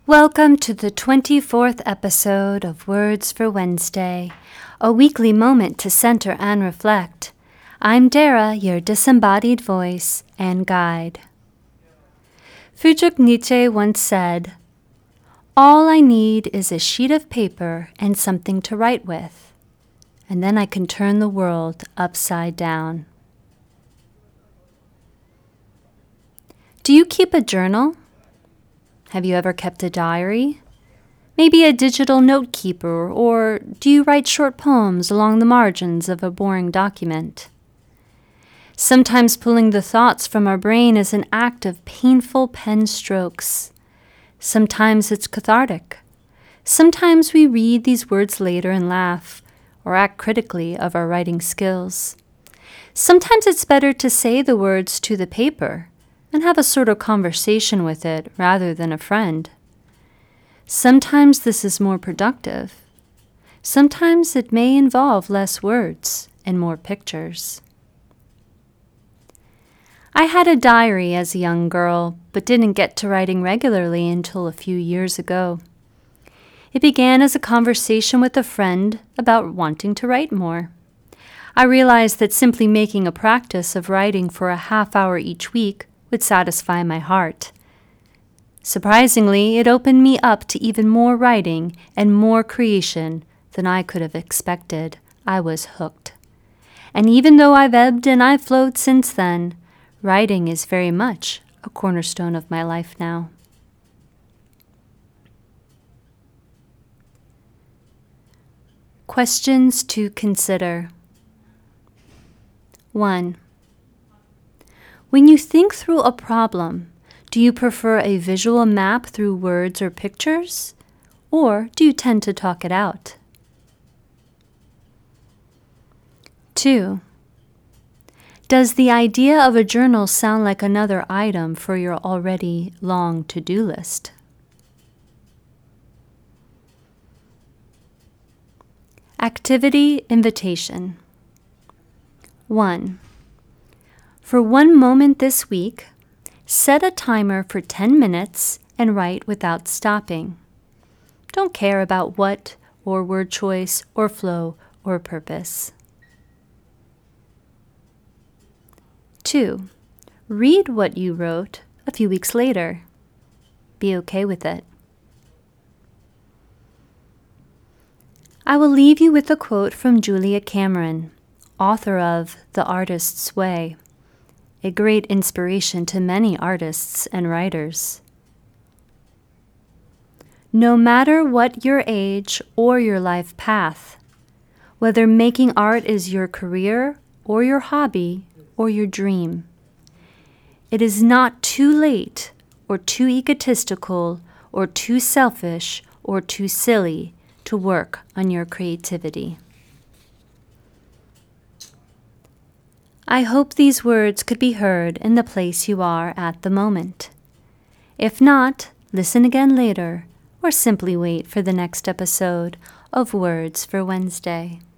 Welcome to the 24th episode of Words for Wednesday, a weekly moment to center and reflect. I'm Dara, your disembodied voice and guide. Friedrich Nietzsche once said, "All I need is a sheet of paper and something to write with, and then I can turn the world upside down." Do you keep a journal? Have you ever kept a diary? Maybe a digital note keeper, or do you write short poems along the margins of a boring document? Sometimes pulling the thoughts from our brain is an act of painful pen strokes. Sometimes it's cathartic. Sometimes we read these words later and laugh, or act critically of our writing skills. Sometimes it's better to say the words to the paper and have a sort of conversation with it rather than a friend. Sometimes this is more productive. Sometimes it may involve less words and more pictures. I had a diary as a young girl, but didn't get to writing regularly until a few years ago. It began as a conversation with a friend about wanting to write more. I realized that simply making a practice of writing for a half hour each week would satisfy my heart. Surprisingly, it opened me up to even more writing and more creation than I could have expected. I was hooked. And even though I've ebbed and I've flowed since then, writing is very much a cornerstone of my life now. Questions to consider. 1. When you think through a problem, do you prefer a visual map through words or pictures, or do you tend to talk it out? 2. Does the idea of a journal sound like another item for your already long to-do list? Activity invitation. 1. For one moment this week, set a timer for 10 minutes and write without stopping. Don't care about what or word choice or flow or purpose. 2. Read what you wrote a few weeks later. Be okay with it. I will leave you with a quote from Julia Cameron, author of The Artist's Way, a great inspiration to many artists and writers. No matter what your age or your life path, whether making art is your career or your hobby or your dream, it is not too late or too egotistical or too selfish or too silly to work on your creativity. I hope these words could be heard in the place you are at the moment. If not, listen again later, or simply wait for the next episode of Words for Wednesday.